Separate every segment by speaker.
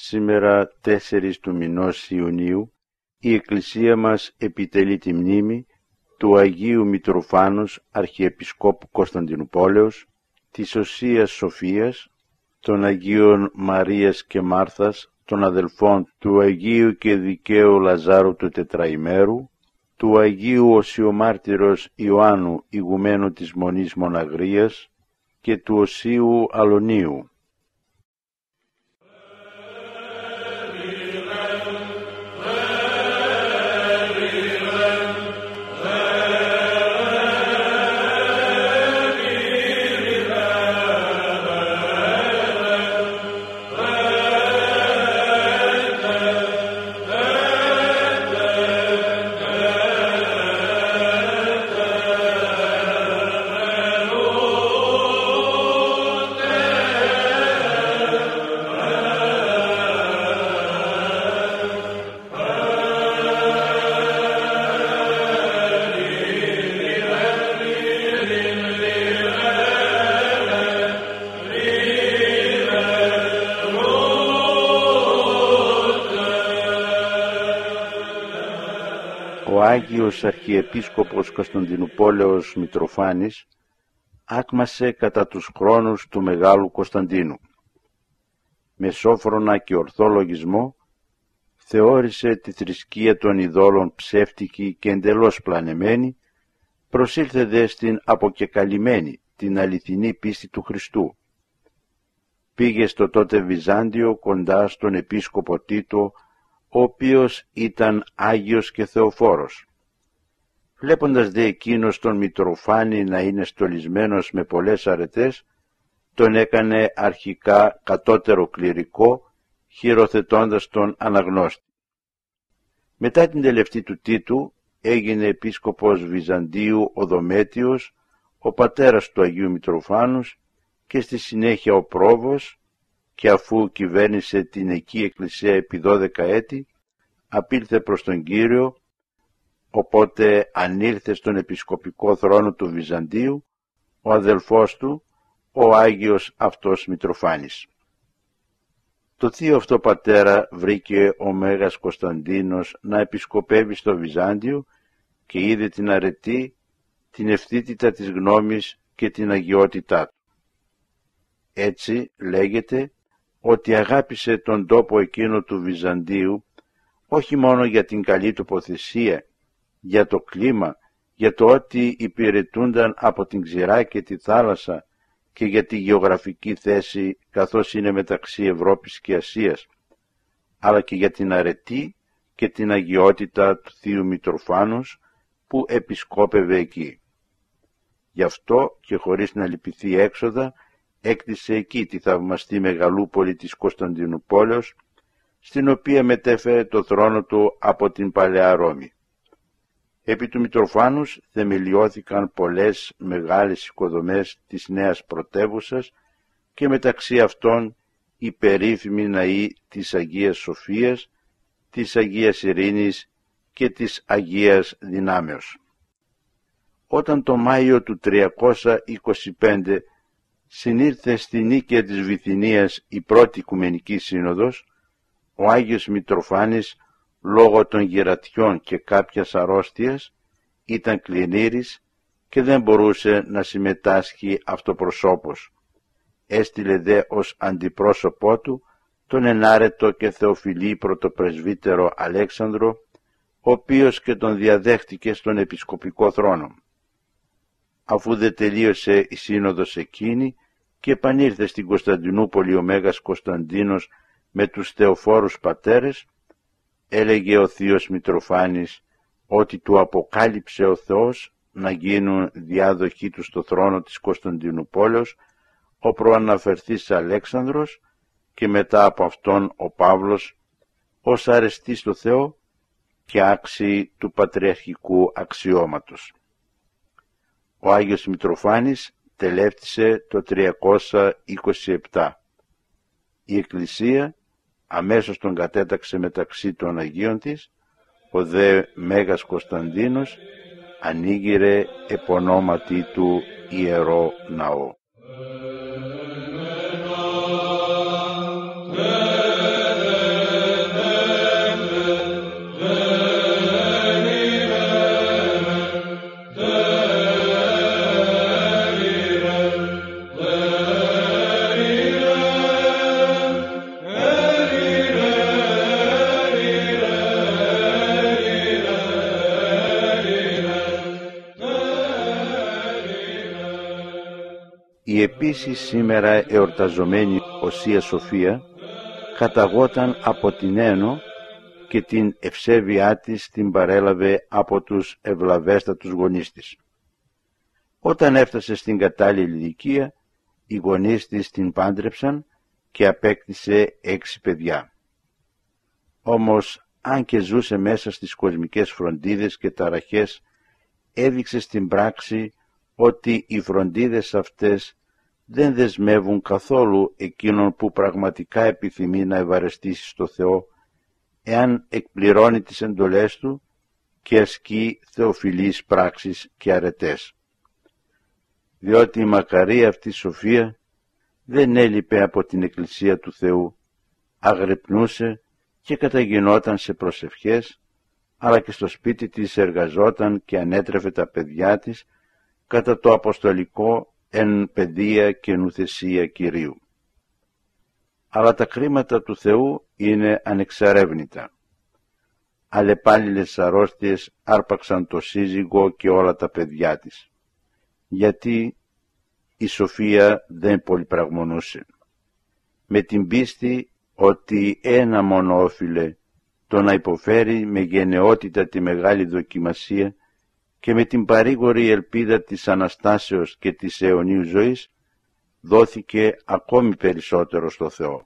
Speaker 1: Σήμερα 4 του μηνός Ιουνίου η Εκκλησία μας επιτελεί τη μνήμη του Αγίου Μητροφάνους Αρχιεπισκόπου Κωνσταντινουπόλεως, της Οσίας Σοφίας, των Αγίων Μαρίας και Μάρθας, των αδελφών του Αγίου και Δικαίου Λαζάρου του Τετραημέρου, του Αγίου Οσιομάρτυρος Ιωάννου ηγουμένου της Μονής Μοναγρίας και του Οσίου Αλωνίου. Ο Άγιος Αρχιεπίσκοπος Κωνσταντινουπόλεως Μητροφάνης άκμασε κατά τους χρόνους του Μεγάλου Κωνσταντίνου. Με σόφρονα και ορθό λογισμό θεώρησε τη θρησκεία των ειδόλων ψεύτικη και εντελώς πλανεμένη, προσήλθε δε στην αποκεκαλυμμένη, την αληθινή πίστη του Χριστού. Πήγε στο τότε Βυζάντιο κοντά στον επίσκοπο Τίτο, ο οποίος ήταν Άγιος και Θεοφόρος. Βλέποντας δε εκείνος τον Μητροφάνη να είναι στολισμένος με πολλές αρετές, τον έκανε αρχικά κατώτερο κληρικό, χειροθετώντας τον αναγνώστη. Μετά την τελευταία του Τίτου έγινε επίσκοπος Βυζαντίου ο Δομέτιος, ο πατέρας του Αγίου Μητροφάνους, και στη συνέχεια ο Πρόβος, και αφού κυβέρνησε την εκεί εκκλησία επί 12 έτη, απήλθε προς τον Κύριο, οπότε ανήλθε στον επισκοπικό θρόνο του Βυζαντίου ο αδελφός του, ο Άγιος αυτός Μητροφάνης. Το θείο αυτό πατέρα βρήκε ο Μέγας Κωνσταντίνος να επισκοπεύει στο Βυζάντιο και είδε την αρετή, την ευθύτητα της γνώμης και την αγιότητά του. Έτσι λέγεται ότι αγάπησε τον τόπο εκείνο του Βυζαντίου όχι μόνο για την καλή τοποθεσία, για το κλίμα, για το ότι υπηρετούνταν από την ξηρά και τη θάλασσα και για τη γεωγραφική θέση καθώς είναι μεταξύ Ευρώπης και Ασίας, αλλά και για την αρετή και την αγιότητα του Θείου Μητροφάνους που επισκόπευε εκεί. Γι' αυτό και χωρίς να λυπηθεί έξοδα, έκτισε εκεί τη θαυμαστή μεγαλούπολη της Κωνσταντινουπόλεως, στην οποία μετέφερε το θρόνο του από την Παλαιά Ρώμη. Επί του Μητροφάνους θεμελιώθηκαν πολλές μεγάλες οικοδομές της νέας πρωτεύουσας και μεταξύ αυτών η περίφημη ναή της Αγίας Σοφίας, της Αγίας Ειρήνης και της Αγίας Δυνάμεως. Όταν το Μάιο του 325 συνήρθε στη Νίκαια της Βυθινίας η πρώτη Οικουμενική Σύνοδος, ο Άγιος Μητροφάνης, λόγω των γερατιών και κάποιας αρρώστιας, ήταν κλινήρης και δεν μπορούσε να συμμετάσχει αυτοπροσώπως. Έστειλε δε ως αντιπρόσωπό του τον ενάρετο και θεοφιλή πρωτοπρεσβύτερο Αλέξανδρο, ο οποίος και τον διαδέχτηκε στον επισκοπικό θρόνο. Αφού δε τελείωσε η σύνοδος εκείνη και επανήλθε στην Κωνσταντινούπολη ο Μέγας Κωνσταντίνος με τους θεοφόρους πατέρες, έλεγε ο θείος Μητροφάνης ότι του αποκάλυψε ο Θεός να γίνουν διάδοχοί του στο θρόνο της Κωνσταντινουπόλεως ο προαναφερθής Αλέξανδρος και μετά από αυτόν ο Παύλος, ως αρεστή στο Θεό και άξιοι του πατριαρχικού αξιώματος. Ο Άγιος Μητροφάνης τελεύτησε το 327. Η Εκκλησία αμέσως τον κατέταξε μεταξύ των Αγίων της, ο δε Μέγας Κωνσταντίνος ανοίγειρε επωνόματι του Ιερό Ναό. Η επίσης σήμερα εορταζομένη Οσία Σοφία καταγόταν από την Ένο και την ευσέβειά της την παρέλαβε από τους ευλαβέστατους γονείς της. Όταν έφτασε στην κατάλληλη ηλικία, οι γονείς της την πάντρεψαν και απέκτησε 6 παιδιά. Όμως, αν και ζούσε μέσα στις κοσμικές φροντίδες και ταραχές, έδειξε στην πράξη ότι οι φροντίδες αυτές δεν δεσμεύουν καθόλου εκείνον που πραγματικά επιθυμεί να ευαρεστήσει στο Θεό, εάν εκπληρώνει τις εντολές Του και ασκεί θεοφιλείς πράξεις και αρετές. Διότι η μακαρή αυτή Σοφία δεν έλειπε από την Εκκλησία του Θεού, αγρυπνούσε και καταγινόταν σε προσευχές, αλλά και στο σπίτι της εργαζόταν και ανέτρεφε τα παιδιά της κατά το αποστολικό εν παιδεία και νουθεσία Κυρίου. Αλλά τα κρίματα του Θεού είναι ανεξαρεύνητα. Αλλεπάλληλες αρρώστιες άρπαξαν το σύζυγο και όλα τα παιδιά της, γιατί η Σοφία δεν πολυπραγμονούσε. Με την πίστη ότι ένα μόνο όφιλε το να υποφέρει με γενναιότητα τη μεγάλη δοκιμασία και με την παρήγορη ελπίδα της Αναστάσεως και της αιωνίου ζωής, δόθηκε ακόμη περισσότερο στο Θεό.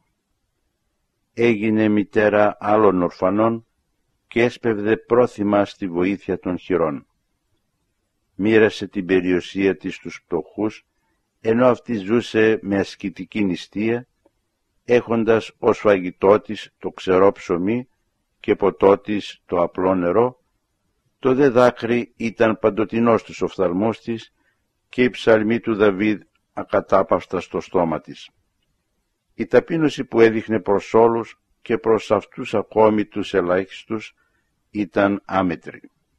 Speaker 1: Έγινε μητέρα άλλων ορφανών και έσπευδε πρόθυμα στη βοήθεια των χειρών. Μοίρασε την περιουσία της στους φτωχούς, ενώ αυτή ζούσε με ασκητική νηστεία, έχοντας ως φαγητό της το ξερό ψωμί και ποτό της το απλό νερό. Το δε δάκρυ ήταν παντοτινό στους οφθαλμούς της και η ψαλμή του Δαβίδ ακατάπαυστα στο στόμα της. Η ταπείνωση που έδειχνε προς όλους και προς αυτούς ακόμη τους ελάχιστους ήταν άμετρη.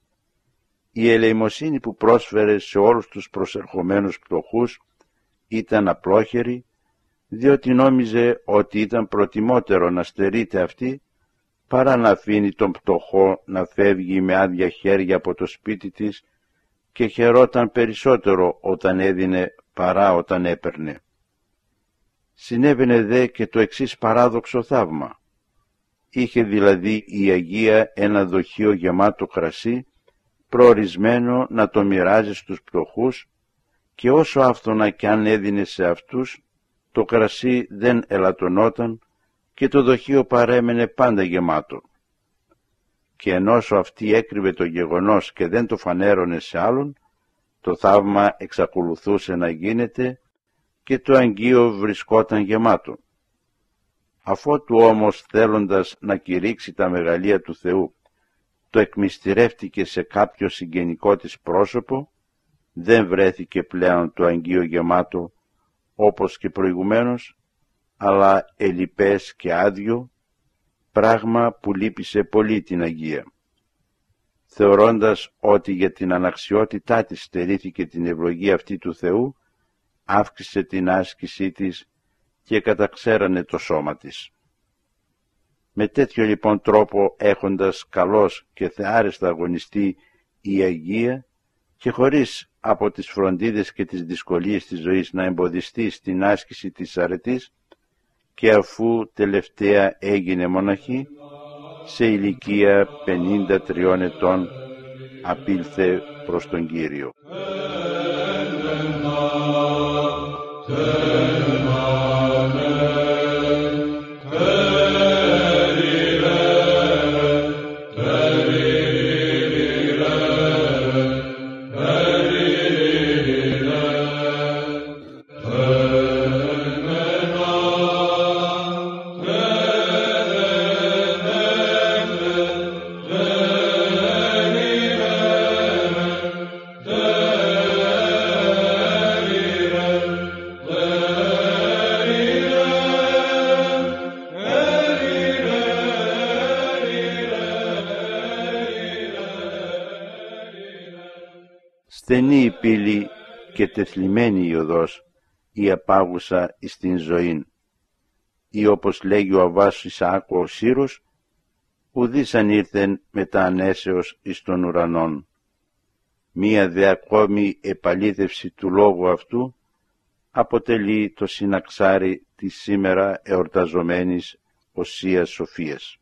Speaker 1: Η ελεημοσύνη που πρόσφερε σε όλους τους προσερχομένους φτωχούς ήταν απλόχερη, διότι νόμιζε ότι ήταν προτιμότερο να στερείται αυτή παρά να αφήνει τον φτωχό να φεύγει με άδεια χέρια από το σπίτι της, και χαιρόταν περισσότερο όταν έδινε παρά όταν έπαιρνε. Συνέβαινε δε και το εξής παράδοξο θαύμα. Είχε δηλαδή η Αγία ένα δοχείο γεμάτο κρασί, προορισμένο να το μοιράζει στους φτωχούς, και όσο άφθονα κι αν έδινε σε αυτούς, το κρασί δεν ελαττωνόταν και το δοχείο παρέμενε πάντα γεμάτο. Και ενώσο αυτή έκρυβε το γεγονός και δεν το φανέρωνε σε άλλον, το θαύμα εξακολουθούσε να γίνεται και το αγγείο βρισκόταν γεμάτο. Αφότου όμως, θέλοντας να κηρύξει τα μεγαλεία του Θεού, το εκμυστηρεύτηκε σε κάποιο συγγενικό της πρόσωπο, δεν βρέθηκε πλέον το αγγείο γεμάτο όπως και προηγουμένως, αλλά ελιπές και άδειο, πράγμα που λύπησε πολύ την Αγία. Θεωρώντας ότι για την αναξιότητά της στερήθηκε την ευλογία αυτή του Θεού, αύξησε την άσκησή της και καταξέρανε το σώμα της. Με τέτοιο λοιπόν τρόπο, έχοντας καλώς και θεάρεστα αγωνιστεί η Αγία και χωρίς από τις φροντίδες και τις δυσκολίες της ζωής να εμποδιστεί στην άσκηση της αρετής, και αφού τελευταία έγινε μοναχή, σε ηλικία 53 ετών απήλθε προς τον Κύριο. Στενή η πύλη και τεθλιμμένη η οδός, η απάγουσα εις την ζωήν, ή όπως λέγει ο Αββάς Ισαάκου ο Σύρος, ουδείς αν ήρθεν μετά ανέσεως εις των ουρανών. Μία δε ακόμη επαλήθευση του λόγου αυτού αποτελεί το συναξάρι της σήμερα εορταζομένης Οσίας Σοφίας.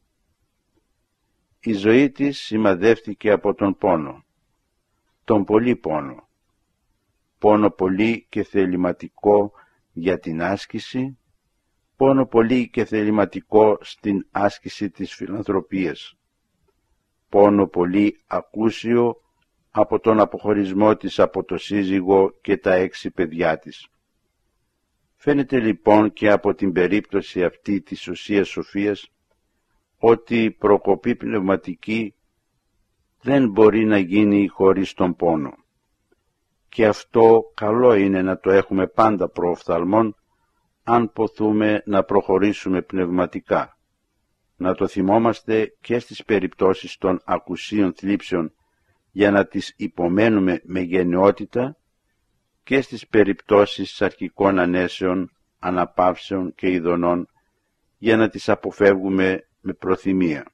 Speaker 1: Η ζωή της σημαδεύτηκε από τον πόνο, τον πολύ πόνο, πόνο πολύ και θεληματικό για την άσκηση, πόνο πολύ και θεληματικό στην άσκηση της φιλανθρωπίας, πόνο πολύ ακούσιο από τον αποχωρισμό της από το σύζυγο και τα 6 παιδιά της. Φαίνεται λοιπόν και από την περίπτωση αυτή της Οσίας Σοφίας ότι η προκοπή πνευματική δεν μπορεί να γίνει χωρίς τον πόνο. Και αυτό καλό είναι να το έχουμε πάντα προοφθαλμόν αν ποθούμε να προχωρήσουμε πνευματικά. Να το θυμόμαστε και στις περιπτώσεις των ακουσίων θλίψεων για να τις υπομένουμε με γενναιότητα και στις περιπτώσεις αρχικών ανέσεων, αναπαύσεων και ειδονών για να τις αποφεύγουμε με προθυμία.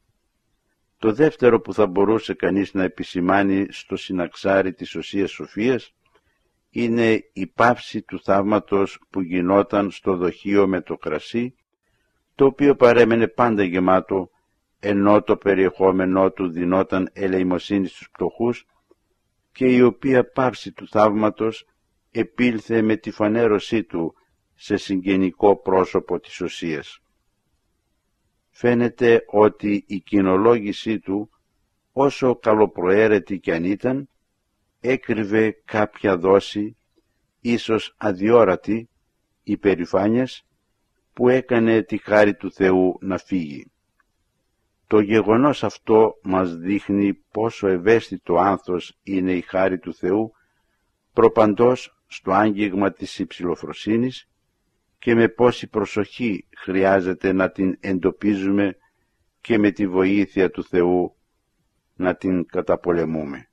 Speaker 1: Το δεύτερο που θα μπορούσε κανείς να επισημάνει στο συναξάρι της Οσίας Σοφίας είναι η πάυση του θαύματος που γινόταν στο δοχείο με το κρασί, το οποίο παρέμενε πάντα γεμάτο, ενώ το περιεχόμενό του δινόταν ελεημοσύνη στους πτωχούς, και η οποία πάυση του θαύματος επήλθε με τη φανέρωσή του σε συγγενικό πρόσωπο της Οσίας. Φαίνεται ότι η κοινολόγησή του, όσο καλοπροαίρετη κι αν ήταν, έκρυβε κάποια δόση, ίσως αδιόρατη, υπερηφάνειας, που έκανε τη χάρη του Θεού να φύγει. Το γεγονός αυτό μας δείχνει πόσο ευαίσθητο άνθος είναι η χάρη του Θεού, προπαντός στο άγγιγμα της υψηλοφροσύνης, και με πόση προσοχή χρειάζεται να την εντοπίζουμε και με τη βοήθεια του Θεού να την καταπολεμούμε.